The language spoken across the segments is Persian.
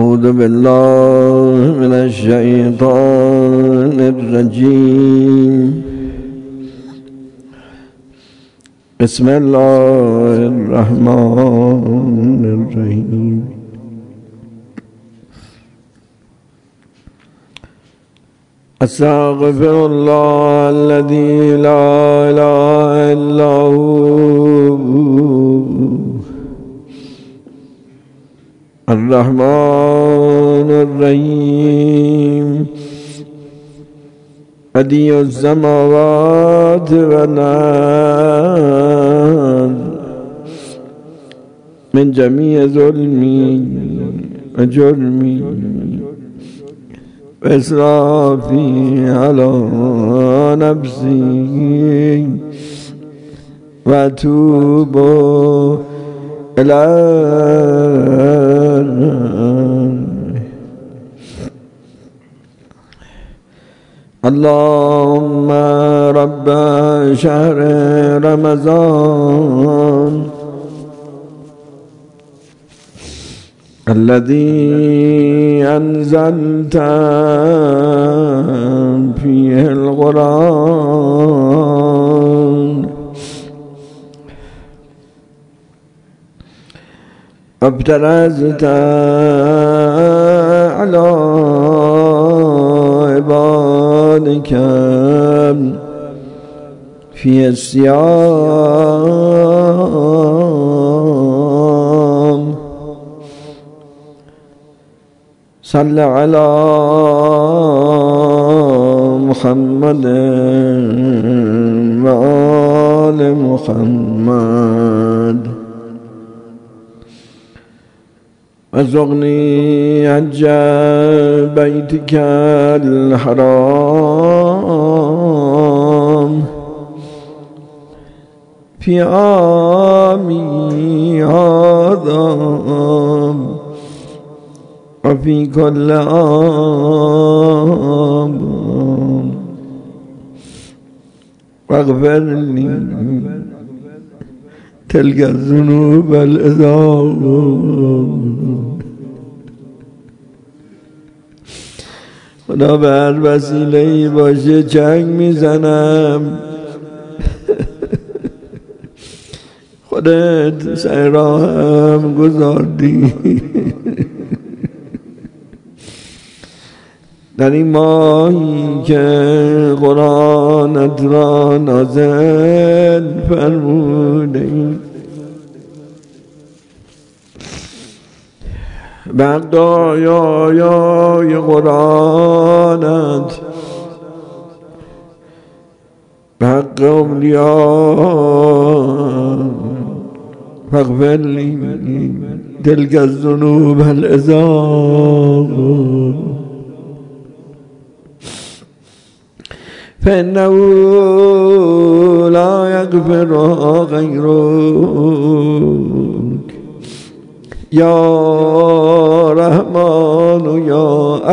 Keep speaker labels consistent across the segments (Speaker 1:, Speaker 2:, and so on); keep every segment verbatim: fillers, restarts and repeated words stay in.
Speaker 1: أعوذ بالله من الشيطان الرجيم. بسم الله الرحمن الرحيم. أستغفر الله الذي لا إله إلا هو الرحمن الرحيم بديع السماوات والأرض من جميع ظلمي وجرمي وإسرافي على نفسي وأتوب اللهم رب شهر رمضان الذي أنزلت فيه القرآن ابترزت على عبادك في الصيام صل على محمد وآل محمد وارزقني حج بيتك الحرام في عامي هذا وفي كل عام واغفر لي تلك الذنوب العظام. خدا به هر وسیله‌ای باشه چنگ میزنم. خودت سر راهم گذاردی. در این ماهی که قرآنت را نازل فرموده ای بعد آیای قرآنت به حق اولیاء فاغفر لی تلک الذنوب العظام فإنه لا يغفرها غيرك يا رحمن يا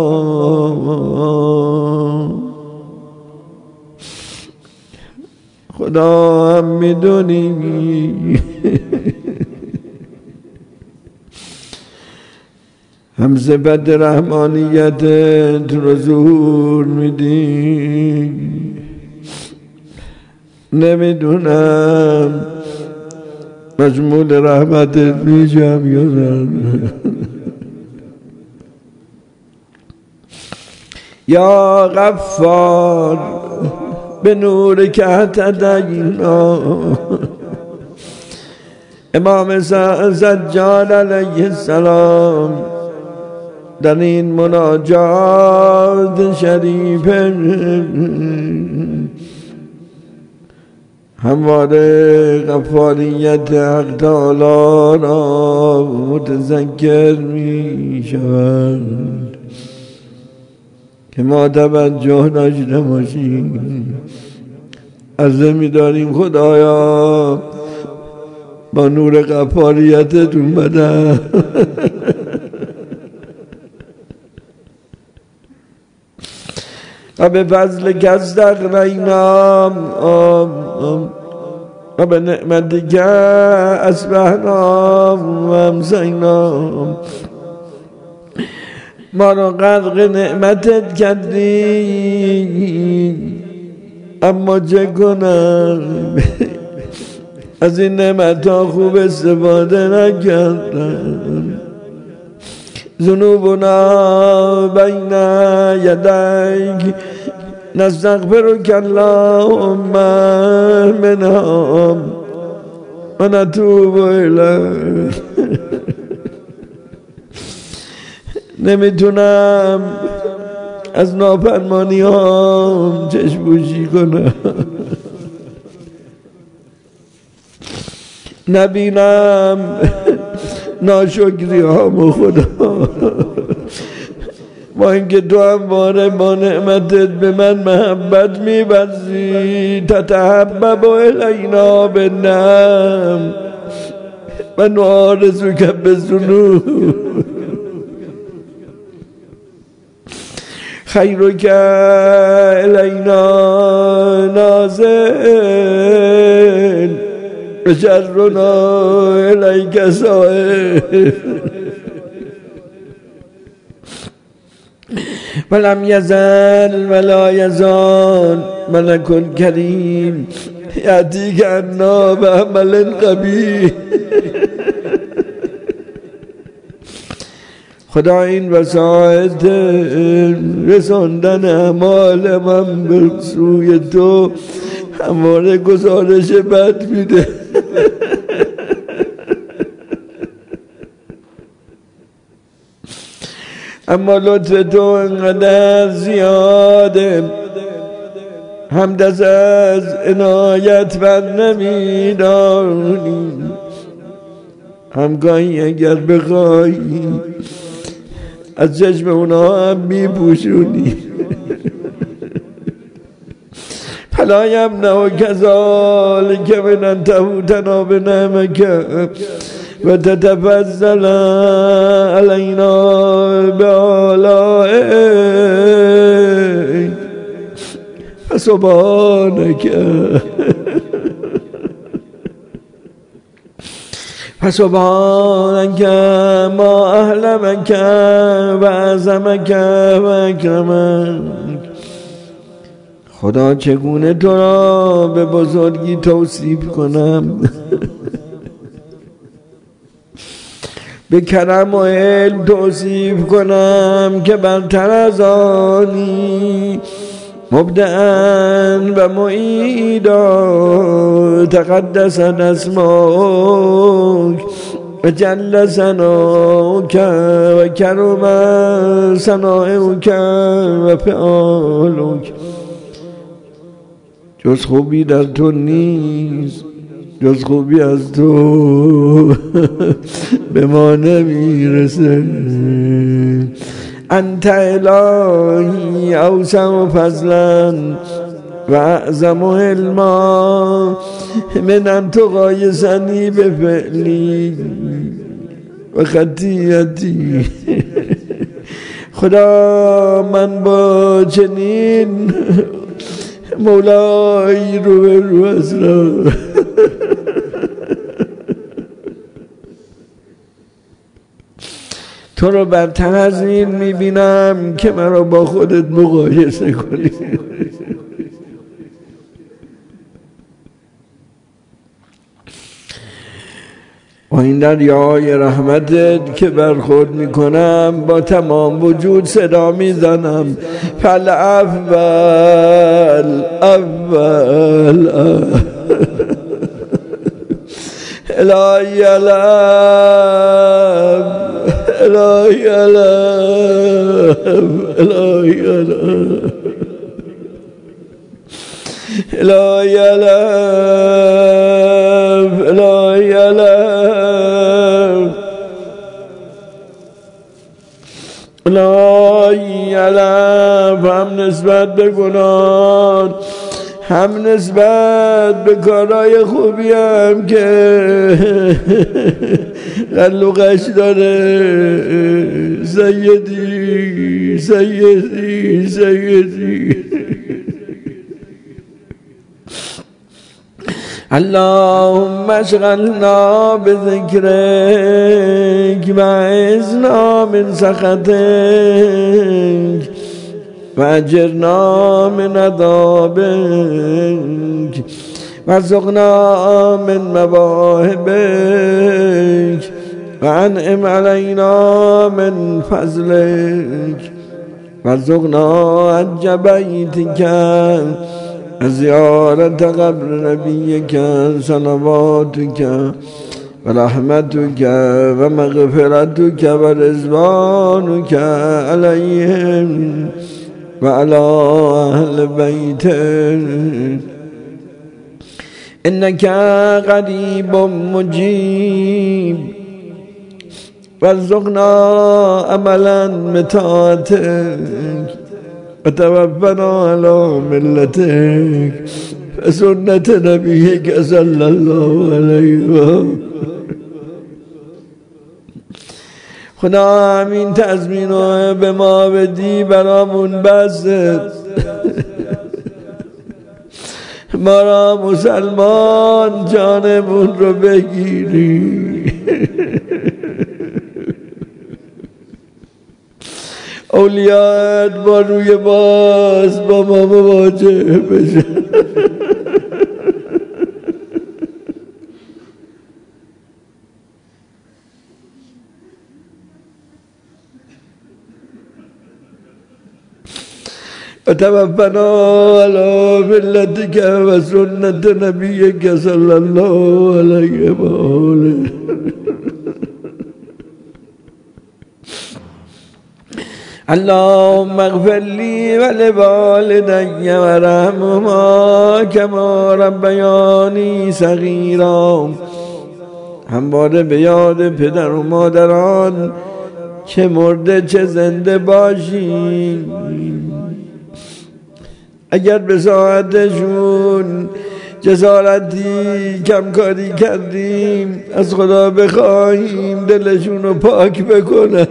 Speaker 1: الله. خدا هم میدونی هم صفت رحمانیتت رو ظهور میدی. نمیدونم مشمول رحمتت میشم یا نه. یا غفار به نور که اهتدینا امام سجاد علیه السلام در این مناجات شریف همواره غفاریت حق تعالی را متذکر می شود که ما توجه داشته باشیم. عرضه می داریم خدایا با نور غفاریتتون بدن و به فضل که استغنینا و به نعمتی که اصبحنا و امسینا ما را غرق نعمتت کردی، اما چه کنم از این نعمت ها خوب استفاده نکردم. ذنوبنا بین یدیک نستغفرک اللهم منها و نتوب الیک. نمیتونم از نافرمانی ها چشم‌پوشی کنم، نبینم ناشکری هامو خدا. با اینکه تو همواره با نعمتت به من محبت می‌ورزی، تتحبب الینا بالنعم و نعارضک بالذنوب. خیرک الینا نازل و شرنا الیک سائل. ولم یزل ولا یزال ملک کریم یأتیک عنا بعمل قبیح. خدا این وسایط رساندن اعمال من به سوی تو همواره گزارش بد میده. اما لطف تو انقدر زیاده، همدست از عنایت بر نمیدانی. همگاهی اگر بخوای از چشم اونا هم میپوشونی. فلا یمنع کذالک من ان تفوتنا بنعمک و تتفضل علینا بآلائک فسبحانک فسبحانک ما احلمک و اعظمک و اکرمک. خدا چگونه تو را به بزرگی توصیف کنم، به کرم و علم توصیف کنم که برتر از آنی، مبدعا و معیدا. تقدست اسماک و جل ثناک و کرم ثناؤک و فعالک. جز خوبی در تو نیست، جز خوبی از تو به ما نمیرسه. انت الهی اوسع فضلا و اعظم علما من ان تقایسنی به فعلی و خطیئتی. خدا من با چنین مولای رو به رو اسرار تو رو برتر از این میبینم که من رو با خودت مقایسه کنی. و این دریای رحمتت که برخورد میکنم با تمام وجود صدا میزنم فل اول اول الهی علم الهی علم الهی علم الهی علم الهی علم الهی علم. هم نسبت به گناه، هم نسبت به کارهای خوبی هم که قلقش داره. سیدی سیدی سیدی اللهم اشغلنا بذكرك واعذنا من سخطك واجرنا من عذابك وارزقنا من مواهبك وانعم علينا من فضلك وارزقنا حج بيتك زيارة قبر نبيك صلواتك ورحمتك ومغفرتك ورضوانك عليهم وعلى أهل بيتك إنك قريب مجيب وارزقنا أملا متاعتك وتوفنا على ملتك فسنة نبيك صلى الله عليه وسلم. خدا همین تضمین رو به ما بدی برامون بسد ما را مسلمان جانمون رو بگیری اولیات با روی باز با ما مواجه بشه وتوفنا على ملتك وسنة نبيك صلى الله عليه وآله. اللهم اغفر لي ولوالدي وارحمهما كما ربياني صغيرا. همواره به یاد پدر و مادران چه مرده چه زنده باشیم. اگر به ساعتشون جسارتی کمکاری کردیم از خدا بخواهیم دلشون رو پاک بکنه.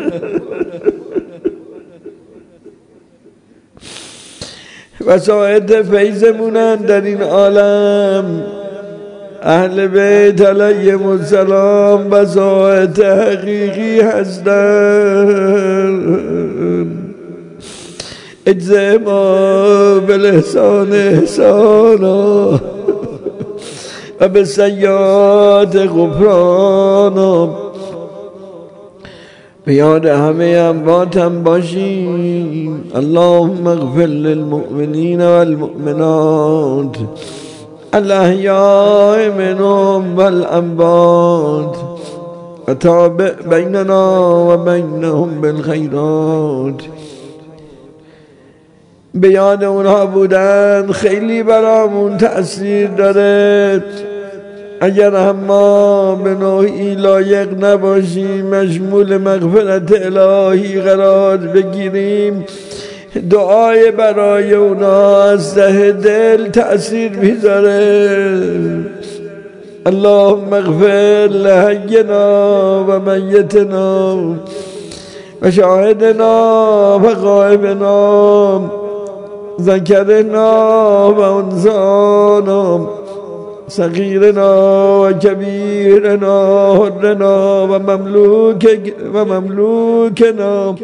Speaker 1: وسایط فیضمونن در این عالم اهل بیت علیهم السلام وسایط حقیقی هستند. اجزه ما بالاحسان احسانا و بالسیئات غفرانا. به یاد همه امواتم باشیم. اللهم اغفر للمؤمنین والمؤمنات الاحیاء منهم والاموات وتابع بیننا و بینهم بالخیرات. به یاد اونها بودن خیلی برامون تأثیر داره. اگر هم ما به نوعی لایق نباشیم مشمول مغفرت الهی قرار بگیریم دعای برای اونها از ته دل تأثیر میذاره. اللهم اغفر لحینا و میتنا و شاهدنا و غائبنا ذکرنا و انثانا صغیرنا و کبیرنا حرنا و مملوک و مملوکنا.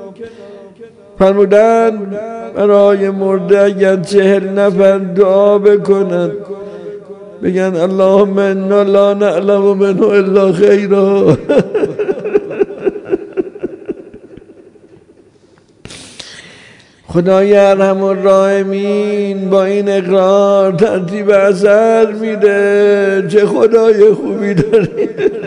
Speaker 1: فرمودن برای مرده اگر چهل نفر دعا بکنند بگن اللهم انا لا نعلم منه الا خیرا. خدای ارحم الراحمین با این اقرار ترتیب اثر میده. چه خدای خوبی داری.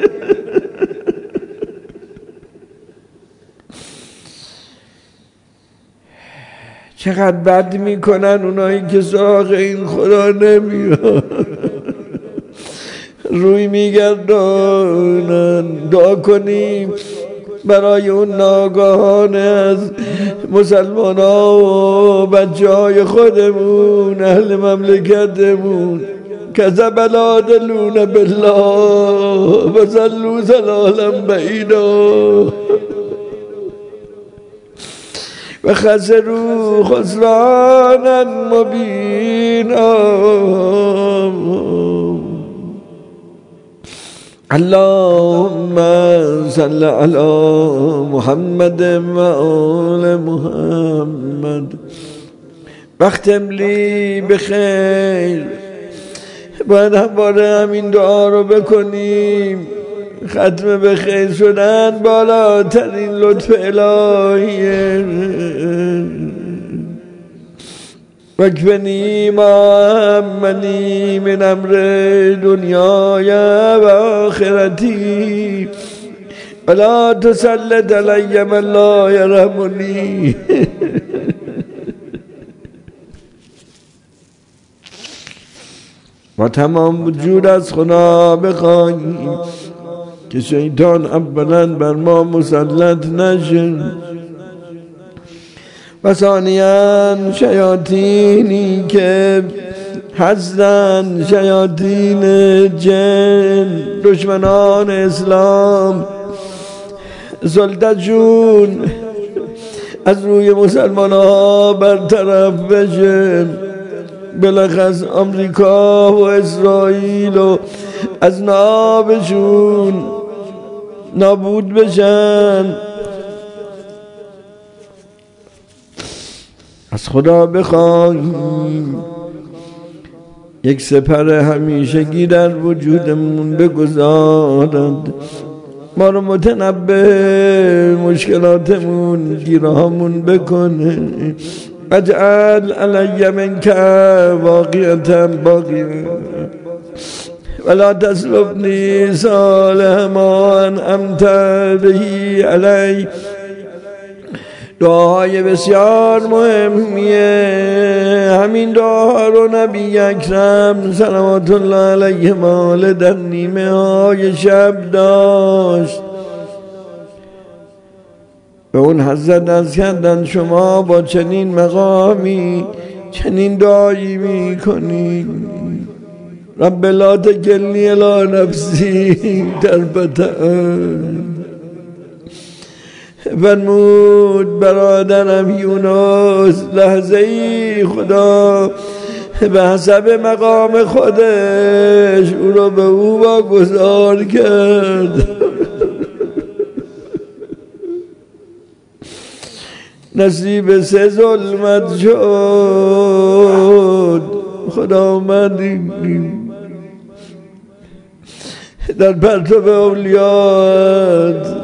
Speaker 1: چقدر بد میکنن اونایی که سراغ این خدا نمیان روی میگردانن. دعا کنیم برای اون ناگاهانه از مسلمان ها و بچه های خودمون اهل مملکتمون کذب العادلون بالله و ظلوا ضلالا بعیدا و خسروا خسرانا مبینا. اللهم صل على محمد و آل محمد واختم لی بخیر. باید همواره همین دعا رو بکنیم. ختم به خیر شدن بالاترین لطف الهیه. وکفنی ما همنی من امر دنیای و آخرتی ولا تسلط علی من لا یرحمنی. و تمام وجود از خدا بخواهیم که شیطان اولا بر ما مسلط نشه و ثانیاً شیاطینی که هستن، شیاطین جن، دشمنان اسلام، سلطتشون از روی مسلمان ها برطرف بشه. بلخص آمریکا و اسرائیل و از نابشون نابود بشن. از خدا بخواهیم یک سپر همیشگی در وجودمون بگذارد، ما رو متنبه مشکلاتمون گیرهامون بکنه. اجعل علی منک واقعة باقیه ولا تسلبنی صالح ما انعمت به علی. دعاهای بسیار مهمیه. همین دعا رو نبی اکرم صلوات الله علیه مال در نیمه های شب داشت. به اون حضرت از کردن شما با چنین مقامی چنین دعایی می کنید. رب لا تکلنی الی نفسی طرفة عین. فرمود برادرم یونس لحظه ای خدا به حسب مقام خودش او رو به او واگذار کرد. نصیب سه ظلمت شد. خدا آمد در پرتو اولیات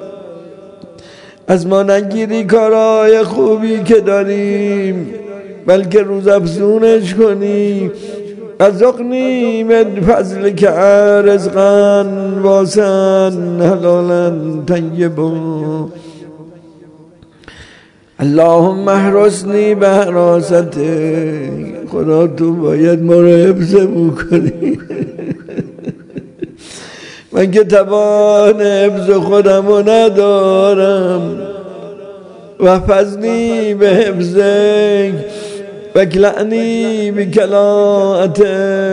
Speaker 1: از ما نگیری کارهای خوبی که داریم بلکه روز افزونش کنی. ارزقنی من فضل که رزقا واسعا حلالا طیبا. اللهم احرسنی به حراست. خدا تو باید ما رو حفظمون کنی. من که توان حفظ خودم رو ندارم. و فضلی به حفظک و کلعنی به کلاعتک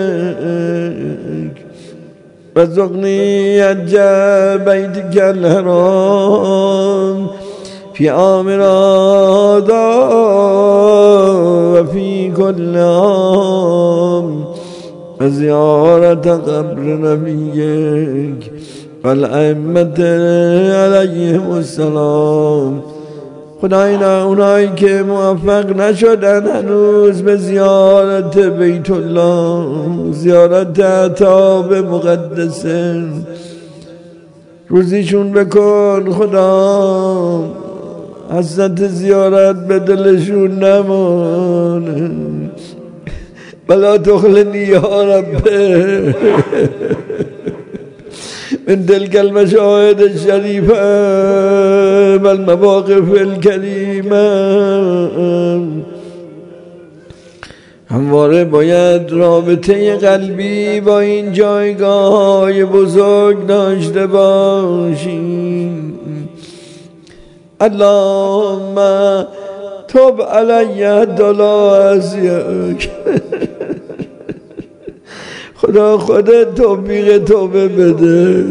Speaker 1: و زغنی عجب بیتک الحرام فی عام رادا و فی کل عام و زیارت قبر نبیک و الائمة علیهم السلام. خداینا اونایی که موفق نشدن هنوز به زیارت بیت الله، زیارت عتاب مقدسه، روزیشون بکن خدا. حسرت زیارت به دلشون نمانه. بلا تخلنی یا رب من تلك المشاهد الشریفه و المواقف الکریمه. همواره باید رابطه قلبی با این جایگاه های بزرگ داشته باشیم. اللهم تب علی دلازیک. خدا خودت توفیق توبه بده.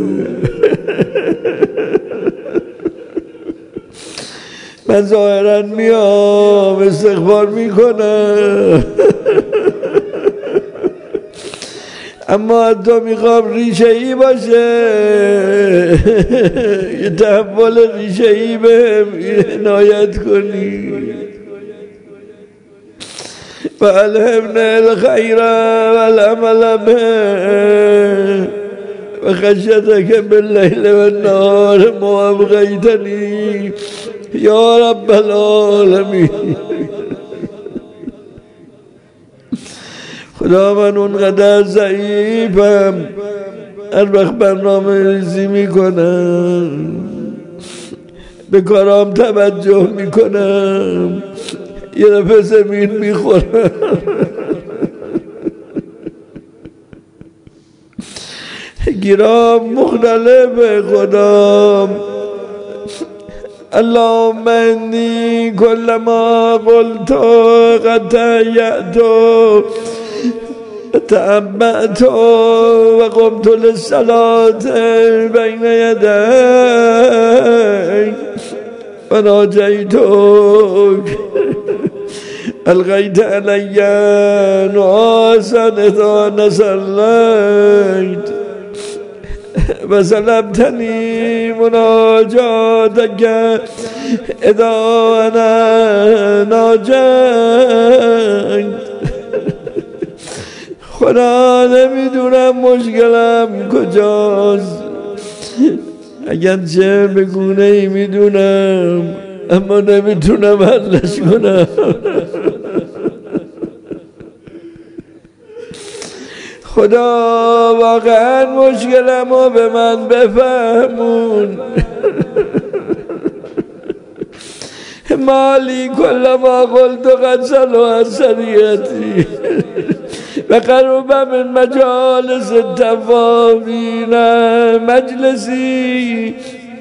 Speaker 1: من ظاهرا میام استغفار میکنم اما تو میخوام ریشه ای باشه، یه تحول ریشه ای به عنایت کنی. و الهمنا الخیر و العمل به و خشیتک باللیل و النهار ما ابقیتنی یا رب العالمین. خدا من اونقدر ضعیفم، هر وقت برنامه ریزی میکنم به کارام توجه میکنم یه دفعه زمین میخورم. گیرام مختلف خدا. اللهم انی کلما قلت قد تهیأت تعبأت و قمت للصلاة بین یدیک و ناجیتک القیت علی نعاسا اذا نصلیت و سلبتنی مناجاتک اذا انا ناجیت. خدا نمیدونم مشکلم کجاست، اگرچه به گونه ای میدونم اما نمیتونم حلش کنم. خدا واقعا مشکلمو به من بفهمون. مالی کل ما قلت قد صلوا سریعتی و قرب من مجالس التفاوین مجلسی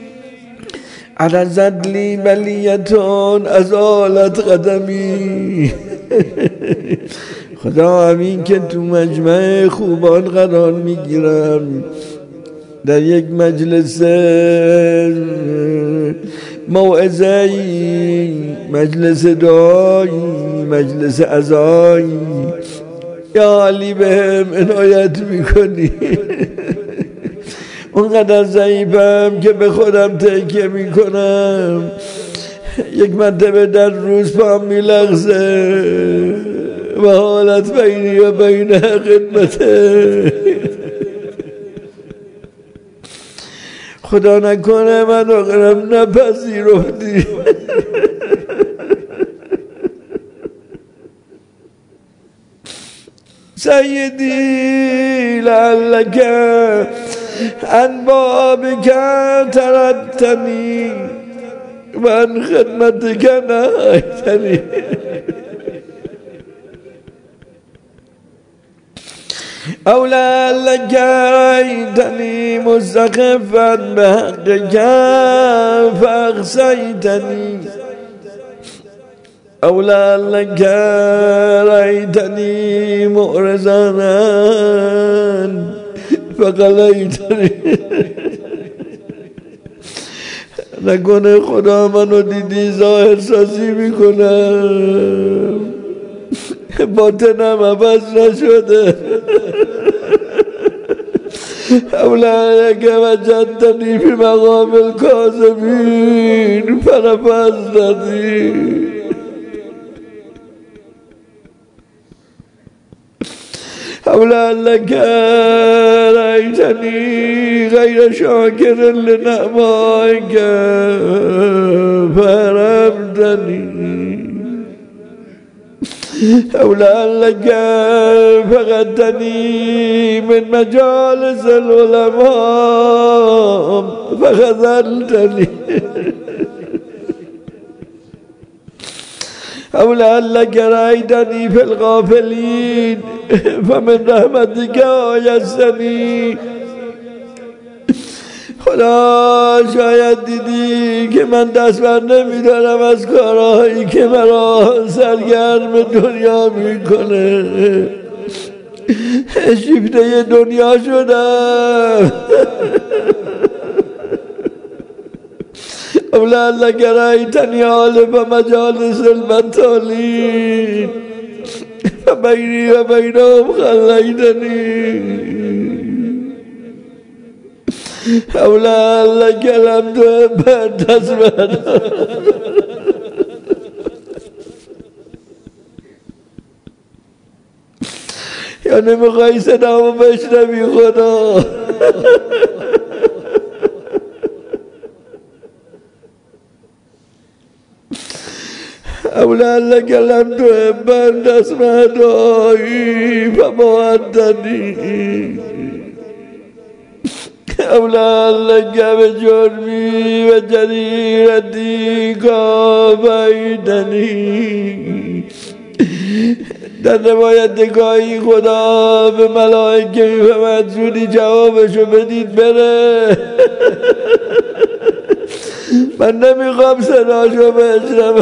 Speaker 1: عرضت لی بلیتون ازالت قدمی. خدا همین که تو مجمع خوبان قرار میگیرم، در یک مجلس موعظه‌ای، مجلس دعایی، مجلس عزایی، یا علی بهم عنایت میکنی. اونقدر ضعیفم که به خودم تکیه میکنم، یک مرتبه در روز پام میلغزه و حالت بینی و بین خدمته. خدا نکنه من اقرم نپذیرفتی. سیدی لعلک عن بابک تردتنی و عن خدمتک نهیتنی. او لعلک رأیتنی مستخفا بحقک فاخزیتنی او لعلک رأیتنی معرضا فقلیتنی. نکنه خدا منو دیدی ظاهر سازی میکنم، باطنم عوض نشده. اولئک وجدتنی فی مقام الکاذبین فرفضتنی. اولئک رأیتنی غیر شاکر لنعمائک فحرمتنی. اولئک فقدتنی من مجالس العلماء فخذلتنی. اولئک رأیتنی فی الغافلین فمن رحمتک آیستنی. خدا شاید دیدی که من دست بر نمیدارم از کارهایی که مرا سرگرم دنیا میکنه، شیفته دنیا شدم. اولئک رأیتنی عالم مجالس البطالین فبینی و بینهم خلیتنی. اولا لکلم تو بند از من یا نمیخوای صدامو بشنوی خدا اولا لك لم تحب أن تسمع دعائي فموعدتني اولا لك بجرمي وجريرتي كافيتني. در روایت نگاهی خدا به ملائکه و منظوری جوابشو بدید بره من نمیخوام صداشو بشنوم.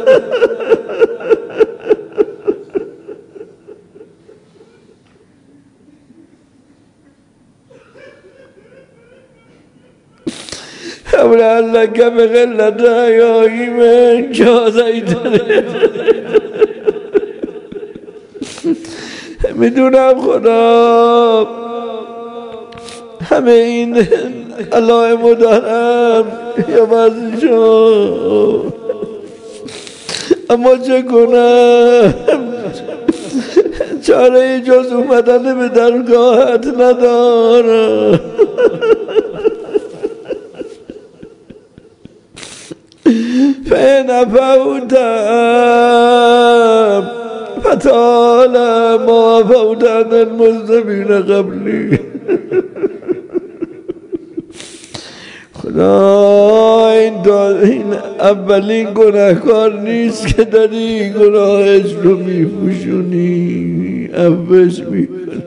Speaker 1: اولا لك بغلت حیایی من جازیتنی. میدونم خدا همه این علائمو دارم یا بعضیشو، اما چه کنم چاره جز اومدن به درگاهت ندارم. فین فوتم فتال ما فوتن المسلمین قبلی. خدا این, این اولین گناهکار نیست که داری گناهش رو میپوشونی، عفوش میکنی.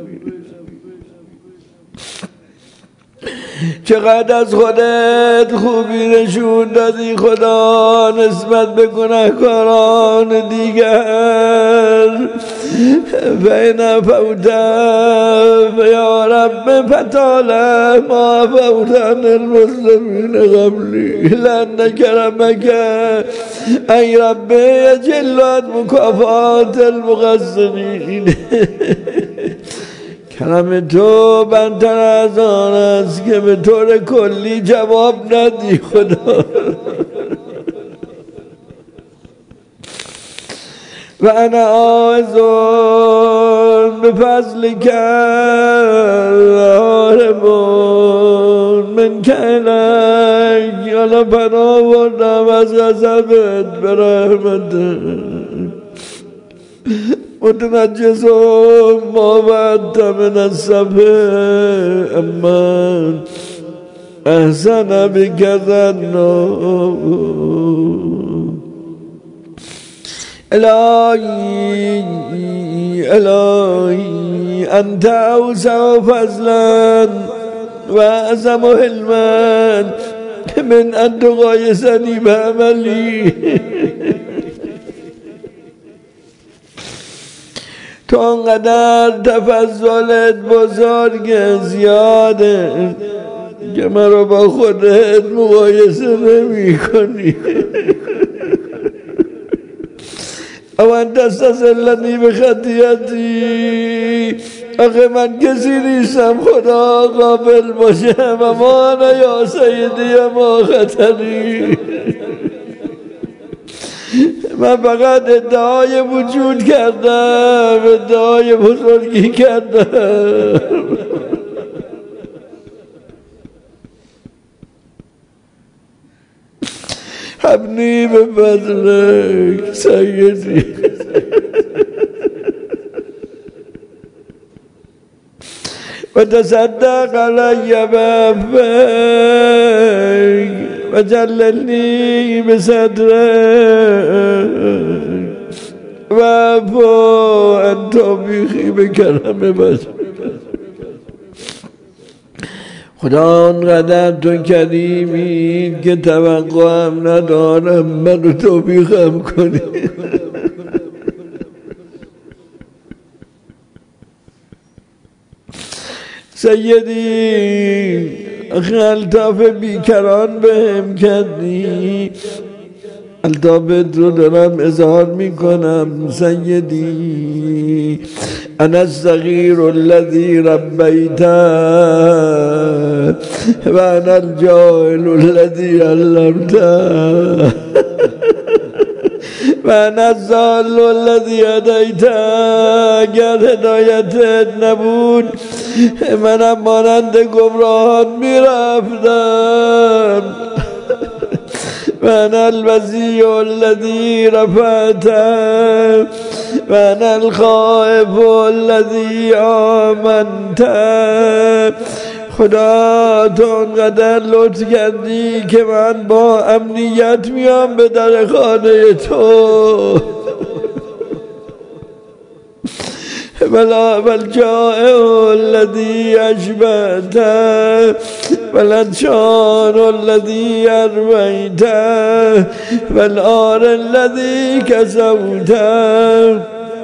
Speaker 1: چقدر از خودت خوبی نشون دادی خدا نسبت به گناهکاران دیگر. فین فوتم یا رب فتال ما فوتن المسلمین قبلی لأن کرمک ای رب یجل عن مکافات المقصرین. کرم تو بندتر از آن است که به طور کلی جواب ندی خدا. و انا عاذ بفضلک هاربون من کلک. حالا پناه بردم از غضبت به رحمتت. متنجس ما بعد من الصبر اما احسن بکذنو. الهی الهی انت اوسع فضلا و اعظم حلما من ان تقایسنی بعملی. تو انقدر تفضلت بزرگ زیاده که من رو با خودت مقایسه نمی کنی. او انت استزلنی به خطیتی. آخه من کسی نیستم خدا قابل باشم اما انا یا سیدی ما خطری. من فقط ادعای وجود کردم، ادعای بزرگی کردم. حبنی به فضلک سیدی. و تصدق علی بعفوک و جللنی بصدرک و عفو عن توبیخی بکرم بشر. خدا انقدر تو کریمی که توقعم ندارم منو توبیخم کنی. سیدی آخه الطاف بیکران بهم کردی، الطافت رو دارم اظهار میکنم. سیدی انا الصغیر الذی ربیته وأنا الجاهل الذي علمته وأنا الضال الذي هدیته. اگر هدایت نبود منم مانند گمراهان میرفتم. وأنا الوزي الذي رفعته وأنا الخائف الذي آمنته. خدا تو انقدر لطف کردی که من با امنیت میام به در خانه تو. والجائع الذي أشبعته والعطشان الذي أرويته والعار الذي كسوته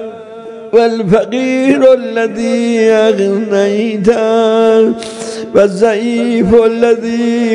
Speaker 1: والفقير الذي أغنيته والضعيف الذي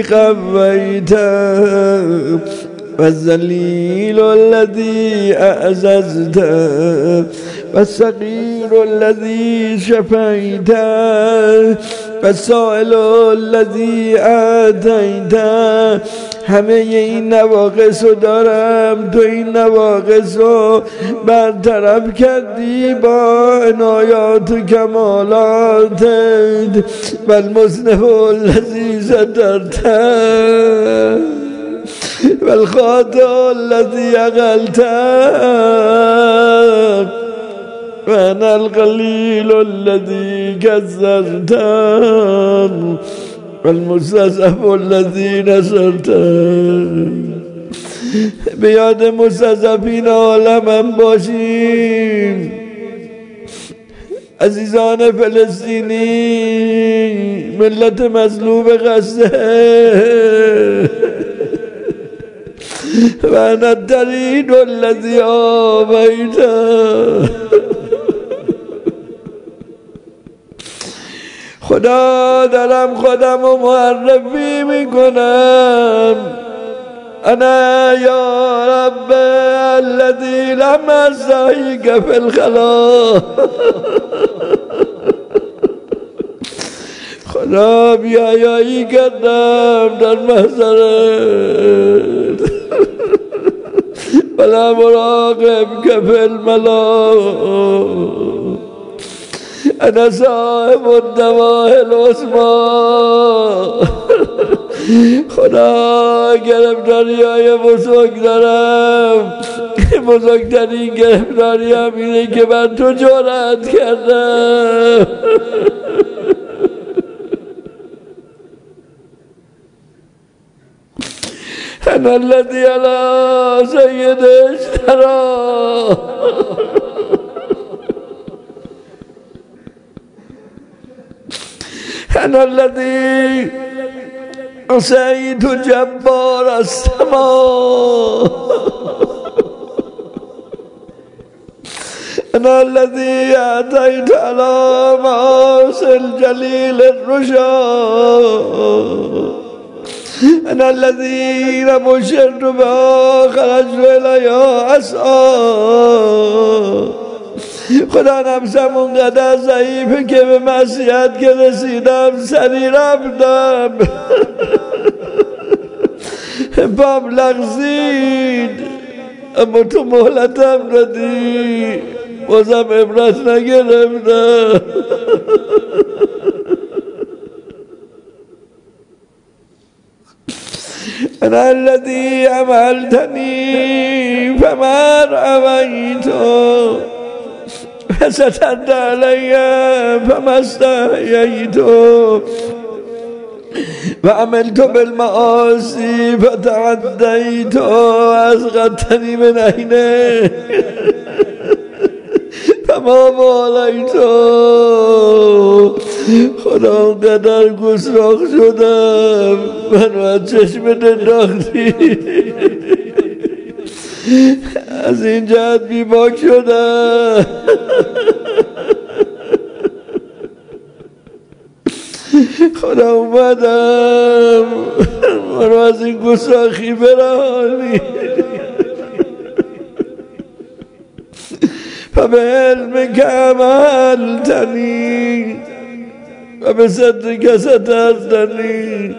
Speaker 1: قويته والذليل الذي أعززته والصغير الذي شفيته والسائل الذي آتیته. همه این نواقص رو دارم، تو این نواقص رو برطرف کردی با عنایات و کمالاتت. والمذنب الذی سترته والخاطئ الذی عقلته وأنا القلیل الذی کذرته والمستضعف الذی نصرته. به یاد مستضعفین عالمم باشیم. عزیزان فلسطینی، ملت مظلوم غزه، و انا الدليل الذي آویته. خدا دارم خودم رو معرفی میکنم. انا یا رب الذی لم استحیک فی الخلا. خدا بیایایی کردم در محضرت ولا مراقب که فی الملا. انا صاحب الدواء العظمی. خدا گرفتاری های بزرگ دارم. بزرگترین گرفتاری هم اینه که من تو جرأت کردم. انا الذي على سید اشترا. انا الذي عصيت جبار السماء. انا الذي اتيت على معاصي الجليل الرشاد. انا الذي بشرت بها خرجت اليها اسعى. خدا نفسم اونقدر ضعیفه که به معصیت که رسیدم سری رفتم. پام لغزید اما تو مهلتم دادی، بازم عبرت نگرفتم. انا الذي عملتني فما رأيت فسترت علي فما استحييت وعملت بالمعاصي فتعديت وأسقطتني من عيني فما باليت. خدا قدر گستاخ شدم، منو از چشمت انداختی. از این جهت بیباک شدم. خدا اومدم منو از این گستاخی برانی. فبعلمك عملتني و به صدق سترتنی.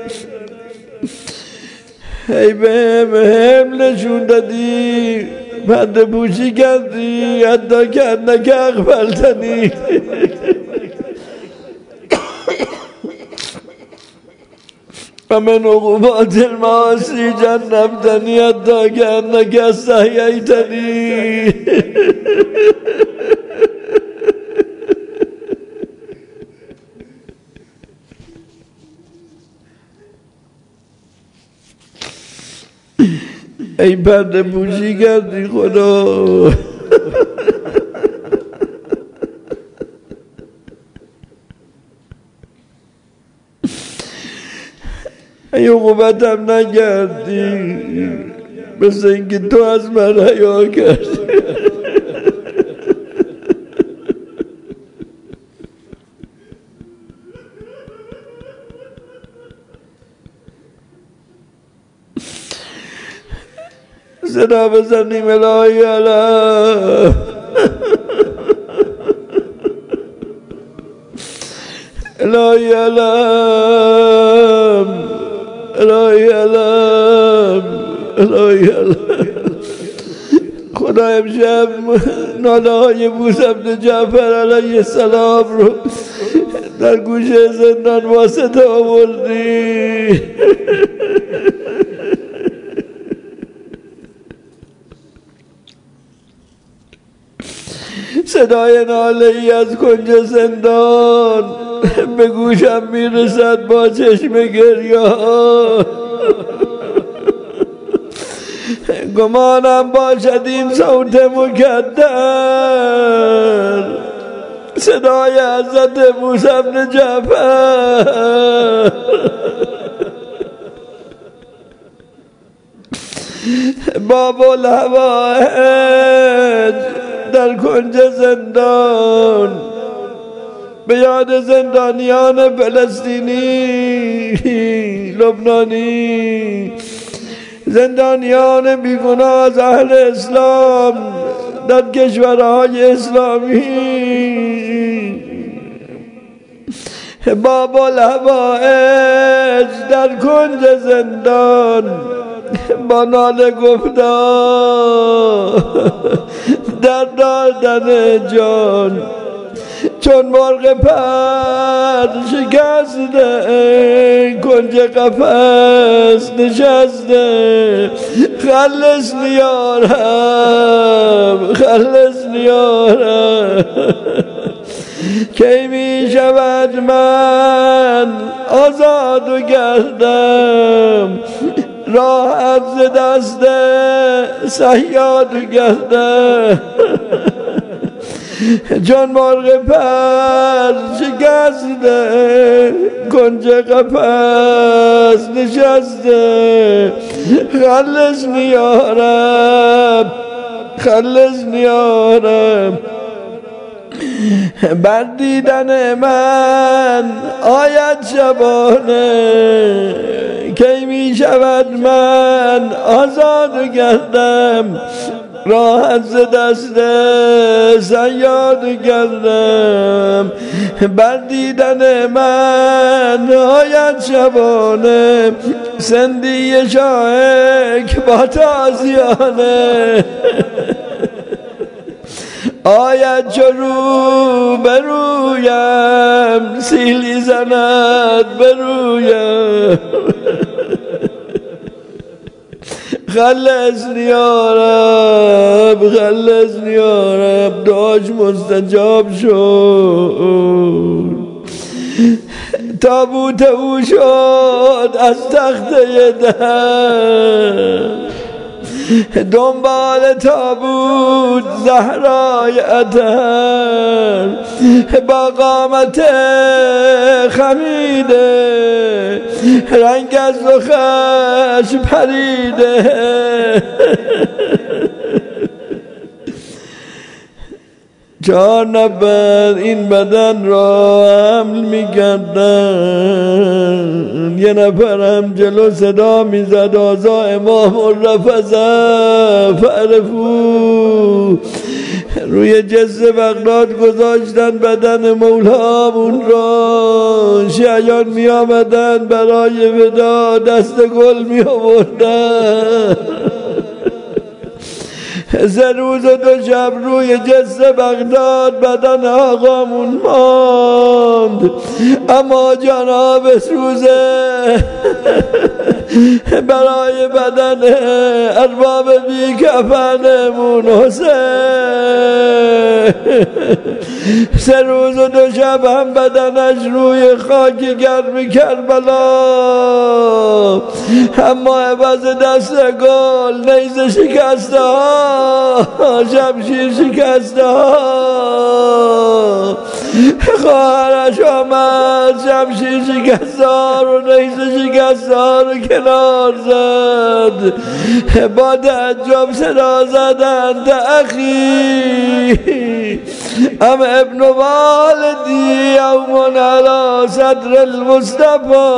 Speaker 1: ای به هم نشون دادی، پرده پوشی کردی، حتی که انک اغفلتنی. و من عقوبات المعاصی جنبتنی، حتی که انک استحییتنی. ای پرده پوشی کردی خدا. ای عقوبتم نکردی، مثل اینکه تو از من حیا کردی. صدا بزنیم الهی علم، الهی علم، الهی علم، الهی علم. خدا امشب ناله های موسی بن جعفر علیه السلام رو در گوشه زندان واسطه آوردی. صدای ناله ای از کنج زندان به گوشم میرسد با چشم گریان. گمانم باشد این صوت مکدر، صدای حضرت موسی بن جعفر. باب الهوائج در کنج زندان به یاد زندانیان فلسطینی، لبنانی، زندانیان بیگناه از اهل اسلام در کشورهای اسلامی. باب الهوائج در کنج زندان با ناله گفتا در دادن جان، چون مرغ پر شکسته کنج قفس نشسته. خلصنی یا رب، خلصنی یا رب. کی می شود من آزاد و گردم، راحت ز دست صیاد گردم. جان مرغ پر شکسته کنج قفس نشسته. خلصنی یا رب، خلصنی یا رب. بر دیدن من آید شبانه، کی می شود من آزاد گردم، راحت ز دست صیاد گردم. بر دیدن من آید شبانه، سندی شاهک با تازیانه. آید چو رو برویم، سیلی زند برویم. خلصنی یا رب، خلصنی یا رب. دعاش مستجاب شد، تابوت او شد از تخته در. دنبال تابوت زهرای عطر، با قامت خمیده، رنگ از رخش پریده. چهار نفر این بدن را حمل می کردن، یه نفر هم جلو صدا می زد آزا امام الرفضه فعرفو روی جسر بغداد گذاشتن بدن مولامون را. شیعیان می آمدن برای ودا دست گل می آوردن. سه روز و دو شب روی جسر بغداد بدن آقامون ماند، اما جناب سوزه برای بدن ارباب بی کفنمون حسین سه روز و دو شب هم بدنش روی خاک گرم کربلا، اما عوض دست گل نیزه شکسته ها، شمشیر شکسته ها. خواهرش آمد شمشیر شکسته ها رو نیزه شکسته ها رو کنار زد، با تعجب صدا زدند اخی ام ابن والدی یوم علی صدر المصطفى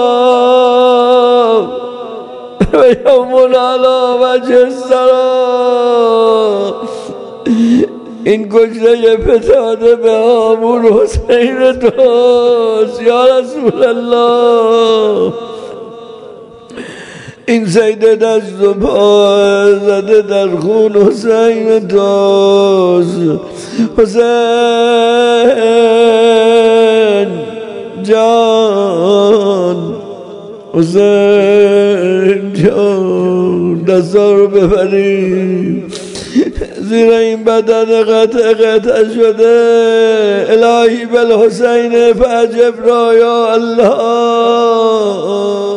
Speaker 1: و یوم علی وجه الثری. این کشته فتاده به آمون حسین توست یا رسول الله. این سید دست و پا زده در خون حسین توست. حسین جان، حسین جان، دستا رو ببریم زیر این بدن قطع قطع شده. الهی بالحسین فاجب را یا الله.